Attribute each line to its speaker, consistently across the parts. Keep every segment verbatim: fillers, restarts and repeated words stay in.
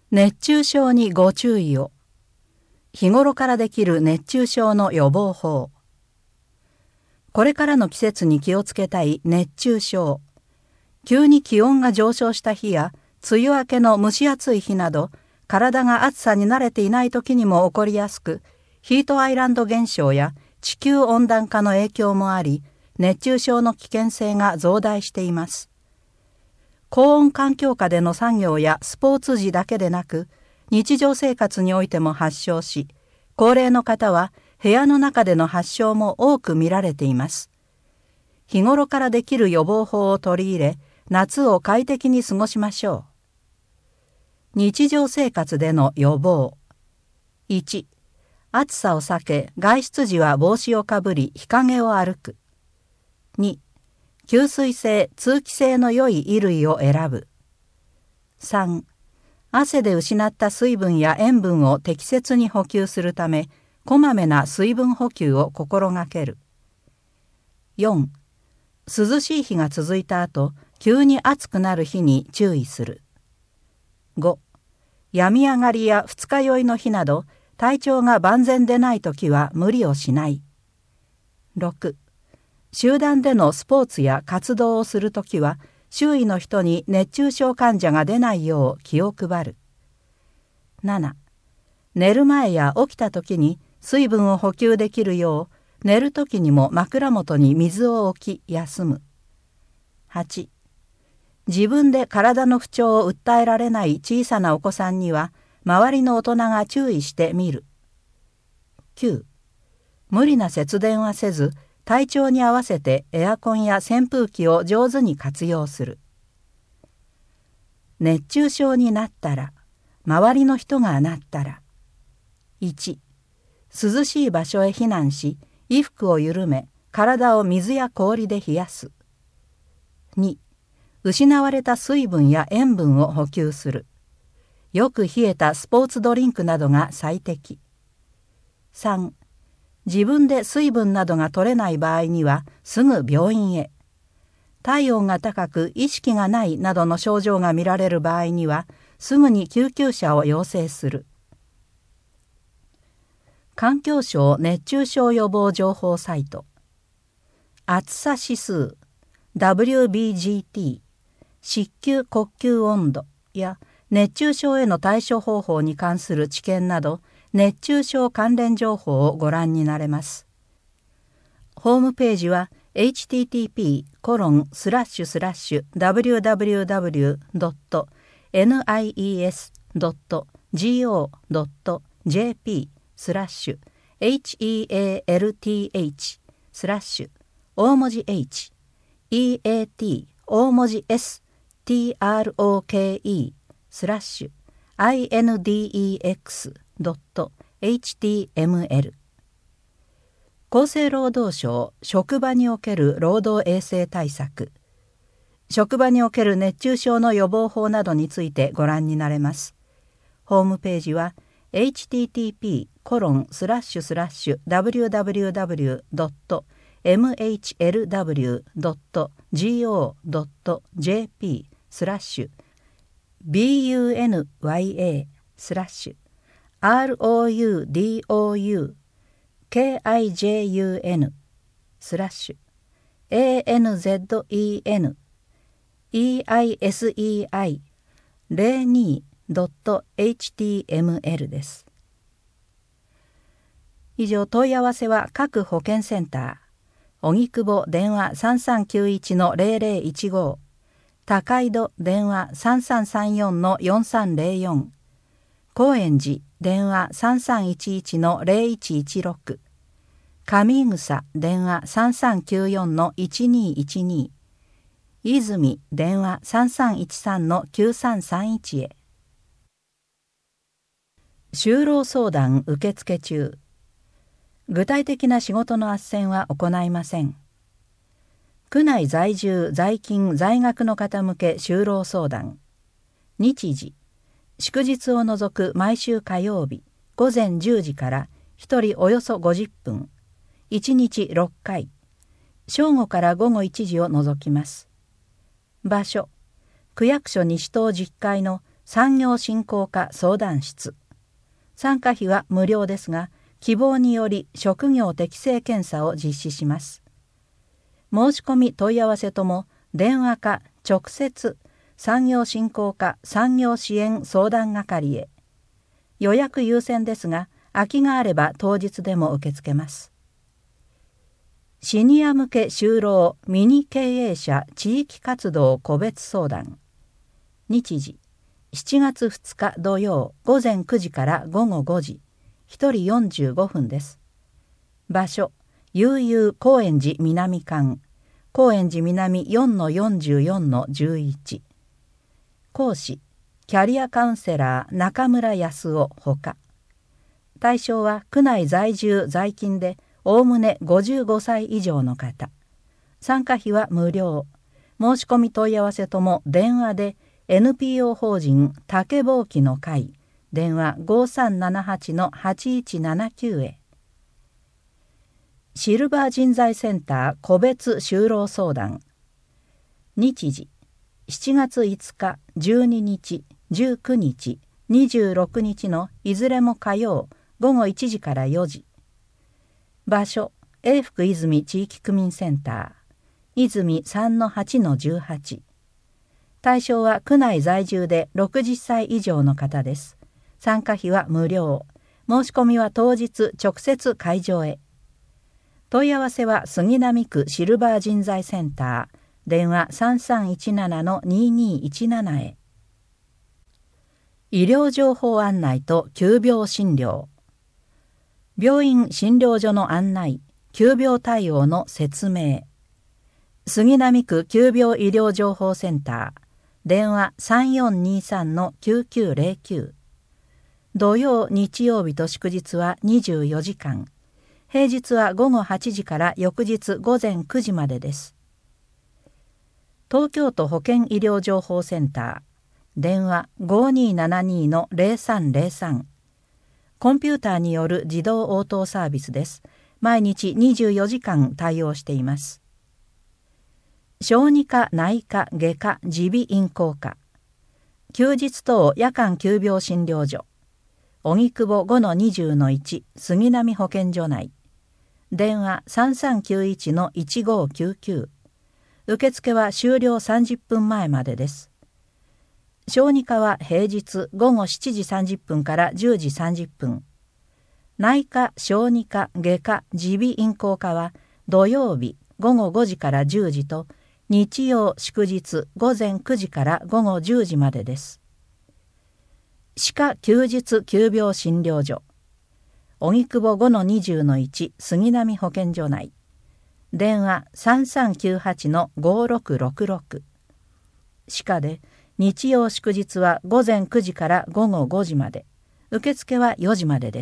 Speaker 1: 熱中症にご注意を。日頃からできる熱中症の予防法。これからの季節に気をつけたい熱中症。急に気温が上昇した日や、梅雨明けの蒸し暑い日など、体が暑さに慣れていない時にも起こりやすく、ヒートアイランド現象や地球温暖化の影響もあり、熱中症の危険性が増大しています。高温環境下での作業やスポーツ時だけでなく、日常生活においても発症し、高齢の方は部屋の中での発症も多く見られています。日頃からできる予防法を取り入れ、夏を快適に過ごしましょう。日常生活での予防。いち、暑さを避け、外出時は帽子をかぶり、日陰を歩く。に、吸水性、通気性の良い衣類を選ぶ。さん、汗で失った水分や塩分を適切に補給するため、こまめな水分補給を心がける。よん、涼しい日が続いた後、急に暑くなる日に注意する。ご、病み上がりや二日酔いの日など、体調が万全でないときは無理をしない。ろく、集団でのスポーツや活動をするときは、周囲の人に熱中症患者が出ないよう気を配る。なな、寝る前や起きたときに水分を補給できるよう、寝るときにも枕元に水を置き休む。はち、自分で体の不調を訴えられない小さなお子さんには、周りの大人が注意してみる。きゅう、無理な節電はせず、体調に合わせてエアコンや扇風機を上手に活用する。熱中症になったら、周りの人がなったら。いち、涼しい場所へ避難し、衣服を緩め、体を水や氷で冷やす。に、失われた水分や塩分を補給する。よく冷えたスポーツドリンクなどが最適。さん、自分で水分などが取れない場合にはすぐ病院へ。体温が高く意識がないなどの症状が見られる場合にはすぐに救急車を要請する。環境省熱中症予防情報サイト。暑さ指数 ダブリュービージーティー、湿気呼吸温度や熱中症への対処方法に関する知見など、熱中症関連情報をご覧になれます。ホームページは エイチティーティーピーコロンスラッシュスラッシュダブリューダブリューダブリュードットニーエスドットジーオードットジェーピースラッシュヘルツスラッシュ大文字 H、EAT 大文字 S、TROKE スラッシュ INDEXドット エイチティーエムエル。 厚生労働省職場における労働衛生対策、職場における熱中症の予防法などについてご覧になれます。ホームページは エイチティーティーピーコロンスラッシュスラッシュダブリューダブリューダブリュードットエムエイチエルダブリュードットジーオードットジェーピースラッシュビーユーエヌワイエースラッシュ アールオーユーディーオーユーケーアイジェーユーエヌ スラッシュ エーエヌゼットイーエヌ イーアイエスイーアイゼロにドットエイチティーエムエル です。以上、問い合わせは各保健センター、荻窪電話さんさんきゅういちのゼロゼロいちご、高井戸電話さんさんさんよんのよんさんゼロよん、高円寺電話さんさんいちいちのゼロいちいちろく、上井草電話さんさんきゅうよんのいちにいちに、泉電話さんさんいちさんのきゅうさんさんいちへ。就労相談受付中。具体的な仕事の斡旋は行いません。区内在住在勤在学の方向け就労相談。日時、祝日を除く毎週火曜日午前じゅうじからひとりおよそごじゅっぷん、いちにちろっかい、正午から午後いちじを除きます。場所、区役所西棟じゅっかいの産業振興課相談室。参加費は無料ですが、希望により職業適性検査を実施します。申し込み問い合わせとも電話か直接産業振興課産業支援相談係へ。予約優先ですが、空きがあれば当日でも受け付けます。シニア向け就労ミニ経営者地域活動個別相談。日時しちがつふつか土曜午前くじから午後ごじ、ひとりよんじゅうごふんです。場所悠々高円寺南館、高円寺南 よんのよんじゅうよんのじゅういち。講師キャリアカウンセラー中村康夫ほか。対象は区内在住在勤でおおむねごじゅうごさい以上の方。参加費は無料。申し込み問い合わせとも電話で エヌピーオー 法人竹ぼうきの会電話 ごさんななはちのはちいちななきゅう へ。シルバー人材センター個別就労相談。日時しちがついつか、じゅうににち、じゅうくにち、にじゅうろくにちのいずれも火曜午後いちじからよじ。場所永福泉地域区民センター泉 さんのはちのじゅうはち。対象は区内在住でろくじゅっさい以上の方です。参加費は無料。申し込みは当日直接会場へ。問い合わせは杉並区シルバー人材センター電話 さんさんいちななのににいちなな へ。医療情報案内と急病診療。病院診療所の案内、急病対応の説明。杉並区急病医療情報センター電話 さんよんにさんのきゅうきゅうゼロきゅう。土曜日曜日と祝日はにじゅうよじかん。平日は午後はちじから翌日午前くじまでです。東京都保健医療情報センター電話 ごにーななにのゼロさんゼロさん。コンピューターによる自動応答サービスです。毎日にじゅうよじかん対応しています。小児科内科外科耳鼻咽喉科。休日等夜間急病診療所。荻窪 ごのにじゅうのいち 杉並保健所内。電話 さんさんきゅういちのいちごきゅうきゅう。受付は終了さんじゅっぷんまえまでです。小児科は平日午後しちじさんじゅっぷんからじゅうじさんじゅっぷん。内科、小児科、外科、耳鼻咽喉科は土曜日午後ごじからじゅうじと日曜祝日午前くじから午後じゅうじまでです。歯科休日急病診療所。荻窪 ごのにじゅうのいち 杉並保健所内。電話 さんさんきゅうはちのごろくろくろく。歯科で日曜祝日は午前くじから午後ごじまで。受付はよじまでです。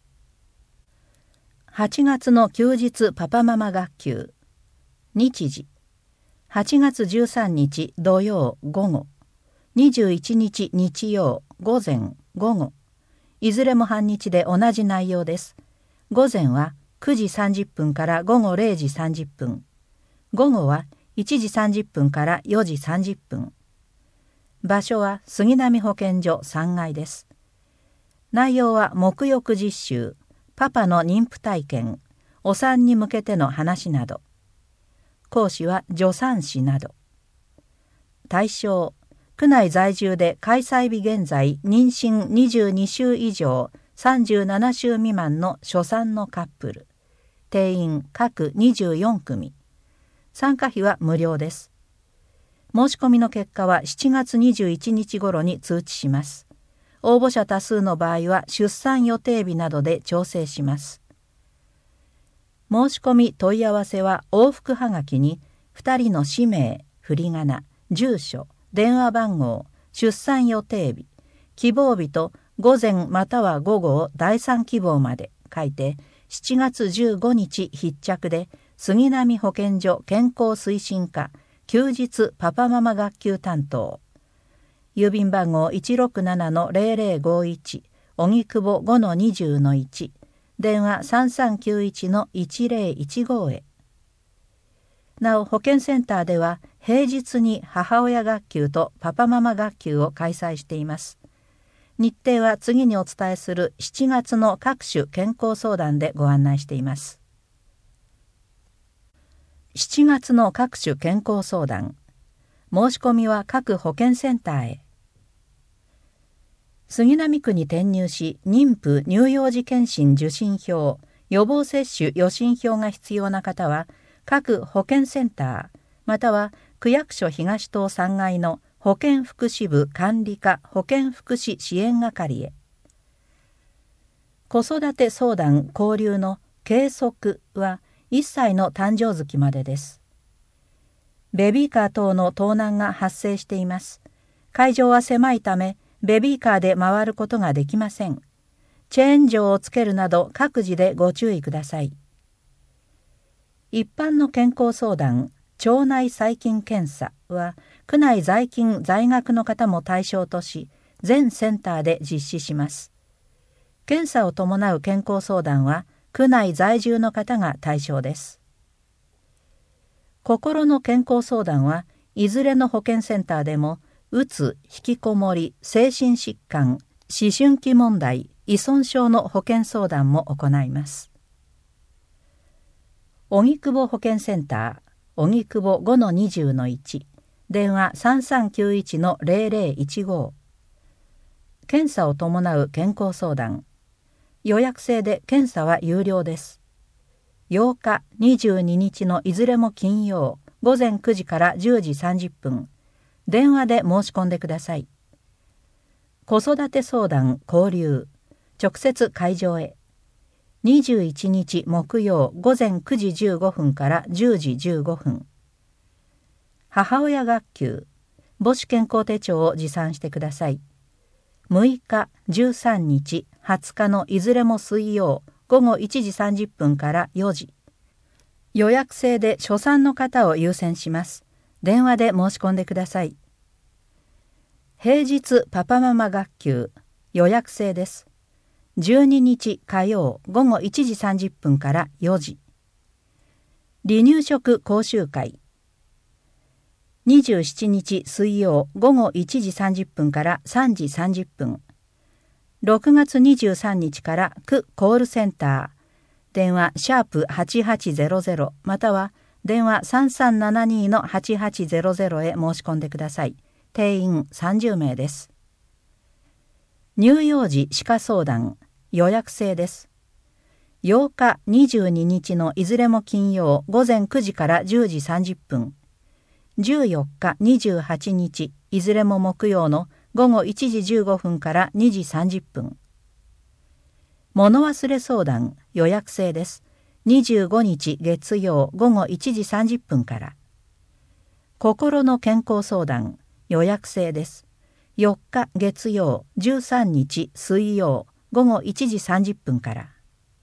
Speaker 1: はちがつの休日パパママ学級。日時はちがつじゅうさんにち土曜午後、にじゅういちにち日曜午前午後。いずれも半日で同じ内容です。午前はくじさんじゅっぷんから午後れいじさんじゅっぷん。午後はいちじさんじゅっぷんからよじさんじゅっぷん。場所は杉並保健所さんがいです。内容は沐浴実習、パパの妊婦体験、お産に向けての話など。講師は助産師など。対象、区内在住で開催日現在妊娠にじゅうにしゅう以上さんじゅうななしゅう未満の初産のカップル。定員各にじゅうよんくみ。参加費は無料です。申し込みの結果はしちがつにじゅういちにち頃に通知します。応募者多数の場合は出産予定日などで調整します。申し込み問い合わせは往復はがきにふたりの氏名、振り仮名、住所、電話番号、出産予定日、希望日と午前または午後を第三希望まで書いてしちがつじゅうごにち必着で杉並保健所健康推進課休日パパママ学級担当。郵便番号 いちろくななのゼロゼロごいち 荻窪 ごのにじゅうのいち。電話 さんさんきゅういちのいちゼロいちご へ。 なお保健センターでは平日に母親学級とパパママ学級を開催しています。日程は次にお伝えするしちがつの各種健康相談でご案内しています。しちがつの各種健康相談。申し込みは各保健センターへ。杉並区に転入し、妊婦乳幼児健診受診票、予防接種予診票が必要な方は、各保健センター、または区役所東棟さんがいの保健福祉部管理課保健福祉支援係へ。子育て相談交流の計測はいっさいの誕生月までです。ベビーカー等の盗難が発生しています。会場は狭いため、ベビーカーで回ることができません。チェーン錠をつけるなど各自でご注意ください。一般の健康相談、腸内細菌検査は、区内在勤在学の方も対象とし、全センターで実施します。検査を伴う健康相談は、区内在住の方が対象です。心の健康相談はいずれの保健センターでも、うつ、引きこもり、精神疾患、思春期問題、依存症の保健相談も行います。荻窪保健センター、荻窪 ごのにじゅうのいち、電話 さんさんきゅういちのゼロゼロいちご。検査を伴う健康相談。予約制で検査は有料です。ようか、にじゅうににちのいずれも金曜、ごぜんくじからじゅうじさんじゅっぷん。電話で申し込んでください。子育て相談交流、直接会場へ。にじゅういちにち木曜ごぜんくじじゅうごふんからじゅうじじゅうごふん。母親学級、母子健康手帳を持参してください。むいか、じゅうさんにち、はつかのいずれも水曜、ごごいちじさんじゅっぷんからよじ。予約制で初産の方を優先します。電話で申し込んでください。平日パパママ学級、予約制です。じゅうににち火曜ごごいちじさんじゅっぷんからよじ。離乳食講習会。にじゅうしちにち水曜ごごいちじさんじゅっぷんからさんじさんじゅっぷん。ろくがつにじゅうさんにちから区コールセンター、電話シャープはちはちゼロゼロまたは電話さんさんななにのはちはちゼロゼロへ申し込んでください。定員さんじゅうめいです。乳幼児歯科相談、予約制です。ようか、にじゅうににちのいずれも金曜ごぜんくじからじゅうじさんじゅっぷん。じゅうよっか、にじゅうはちにち、いずれも木曜のごごいちじじゅうごふんからにじさんじゅっぷん。物忘れ相談、予約制です。にじゅうごにち月曜ごごいちじさんじゅっぷんから。心の健康相談、予約制です。よっか月曜、じゅうさんにち水曜、ごごいちじさんじゅっぷんから。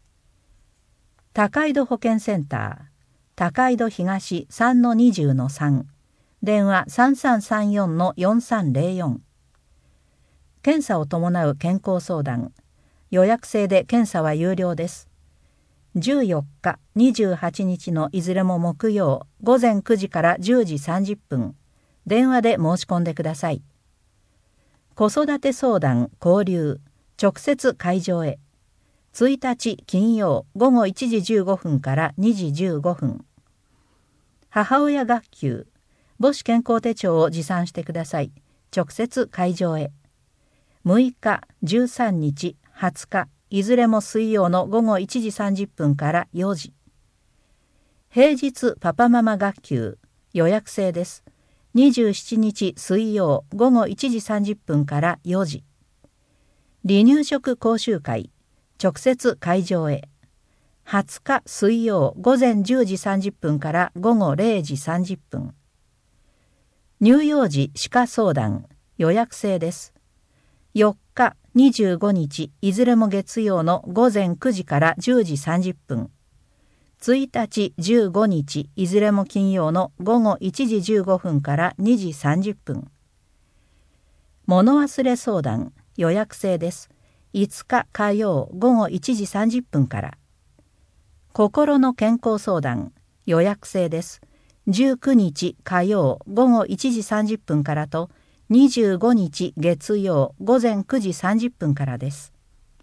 Speaker 1: 高井戸保健センター、高井戸東 さんのにじゅうのさん、電話さんさんさんよんのよんさんゼロよん。検査を伴う健康相談、予約制で検査は有料です。じゅうよっか、にじゅうはちにちのいずれも木曜、ごぜんくじからじゅうじさんじゅっぷん、電話で申し込んでください。子育て相談交流、直接会場へ。ついたち金曜ごごいちじじゅうごふんからにじじゅうごふん。母親学級、母子健康手帳を持参してください。直接会場へ。むいか、じゅうさんにち、はつか、いずれも水曜のごごいちじさんじゅっぷんからよじ。平日パパママ学級、予約制です。にじゅうしちにち水曜ごごいちじさんじゅっぷんからよじ。離乳食講習会、直接会場へ。はつか水曜ごぜんじゅうじさんじゅっぷんからごごれいじさんじゅっぷん。乳幼児歯科相談、予約制です。よっか、にじゅうごにち、いずれも月曜のごぜんくじからじゅうじさんじゅっぷん。ついたち、じゅうごにち、いずれも金曜のごごいちじじゅうごふんからにじさんじゅっぷん。物忘れ相談、予約制です。いつか火曜ごごいちじさんじゅっぷんから。心の健康相談、予約制です。 じゅうくにち火曜午後いちじさんじゅっぷんからとにじゅうごにち月曜午前くじさんじゅっぷんからです。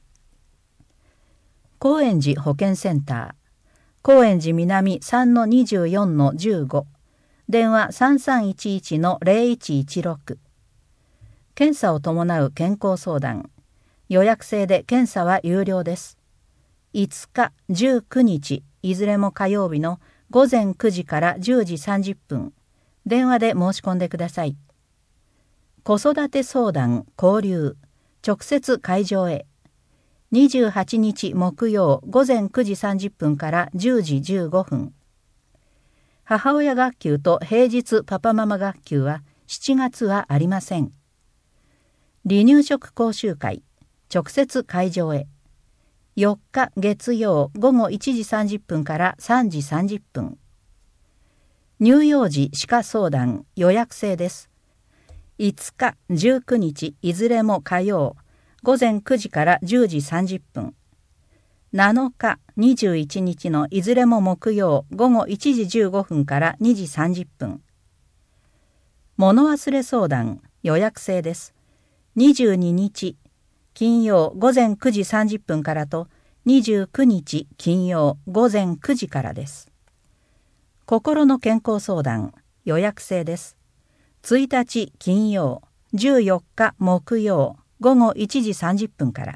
Speaker 1: 高円寺保健センター、高円寺南 さんのにじゅうよんのじゅうご、電話 さんさんいちいちのゼロいちいちろく。検査を伴う健康相談、予約制で検査は有料です。いつか、じゅうくにち、いずれも火曜日のごぜんくじからじゅうじさんじゅっぷん、電話で申し込んでください。子育て相談、交流、直接会場へ。にじゅうはちにち木曜ごぜんくじさんじゅっぷんからじゅうじじゅうごふん。母親学級と平日パパママ学級はしちがつはありません。離乳食講習会、直接会場へ。よっか月曜午後いちじさんじゅっぷんからさんじさんじゅっぷん。乳幼児歯科相談、予約制です。いつか、じゅうくにちいずれも火曜、ごぜんくじからじゅうじさんじゅっぷん。なのか、にじゅういちにちのいずれも木曜午後いちじじゅうごふんからにじさんじゅっぷん。物忘れ相談、予約制です。にじゅうににち金曜ごぜんくじさんじゅっぷんからとにじゅうくにち金曜ごぜんくじからです。心の健康相談、予約制です。ついたち金曜、じゅうよっか木曜午後いちじさんじゅっぷんから。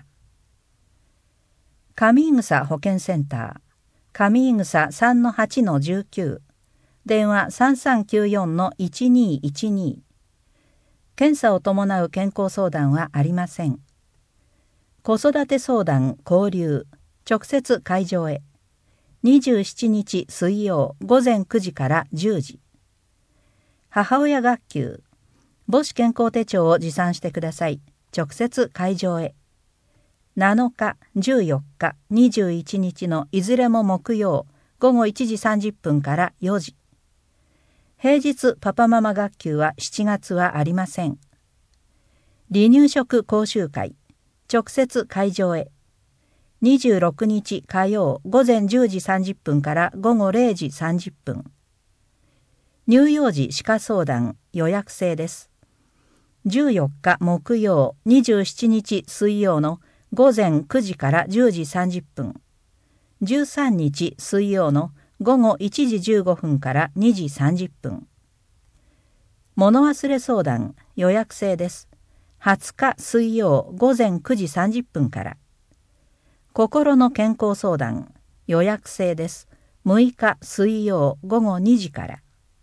Speaker 1: 上井草保健センター、上井草 さんのはちのじゅうきゅう、電話 さんさんきゅうよんのいちにいちに。検査を伴う健康相談はありません。子育て相談、交流、直接会場へ。にじゅうしちにち水曜ごぜんくじからじゅうじ。母親学級、母子健康手帳を持参してください。直接会場へ。なのか、じゅうよっか、にじゅういちにちのいずれも木曜ごごいちじさんじゅっぷんからよじ。平日パパママ学級はしちがつはありません。離乳食講習会、直接会場へ。にじゅうろくにち火曜ごぜんじゅうじさんじゅっぷんからごごれいじさんじゅっぷん。乳幼児歯科相談、予約制です。じゅうよっか木曜にじゅうしちにち水曜のごぜんくじからじゅうじさんじゅっぷん。じゅうさんにち水曜のごごいちじじゅうごふんからにじさんじゅっぷん。物忘れ相談、予約制です。はつか水曜ごぜんくじさんじゅっぷんから。心の健康相談、予約制です。むいか水曜ごごにじから。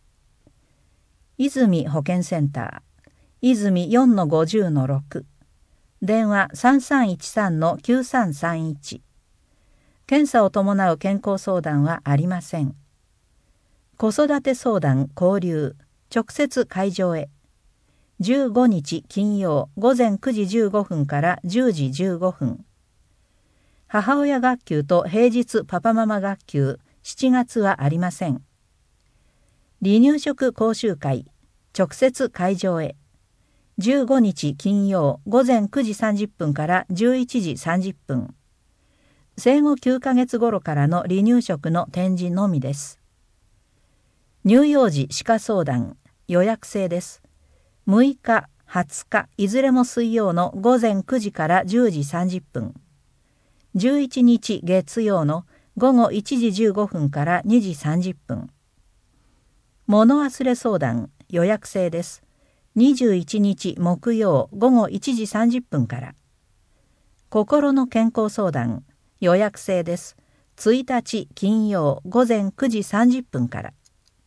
Speaker 1: 泉保健センター、泉 よんのごじゅうのろく、電話 さんさんいちさんのきゅうさんさんいち。検査を伴う健康相談はありません。子育て相談、交流、直接会場へ。じゅうごにち金曜ごぜんくじじゅうごふんからじゅうじじゅうごふん。母親学級と平日パパママ学級、しちがつはありません。離乳食講習会、直接会場へ。じゅうごにち金曜ごぜんくじさんじゅっぷんからじゅういちじさんじゅっぷん。生後きゅうかげつ頃からの離乳食の展示のみです。乳幼児歯科相談、予約制です。むいか、はつかいずれも水曜のごぜんくじからじゅうじさんじゅっぷん。じゅういちにち月曜のごごいちじじゅうごふんからにじさんじゅっぷん。物忘れ相談、予約制です。にじゅういちにち木曜ごごいちじさんじゅっぷんから。心の健康相談、予約制です。ついたち金曜ごぜんくじさんじゅっぷんから。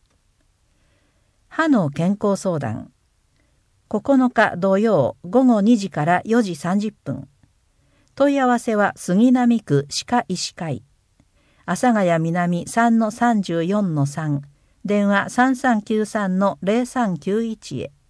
Speaker 1: 歯の健康相談、ここのか土曜ごごにじからよじさんじゅっぷん。問い合わせは杉並区歯科医師会、阿佐ヶ谷南 さんのさんじゅうよんのさん、電話 さんさんきゅうさんのゼロさんきゅういち へ。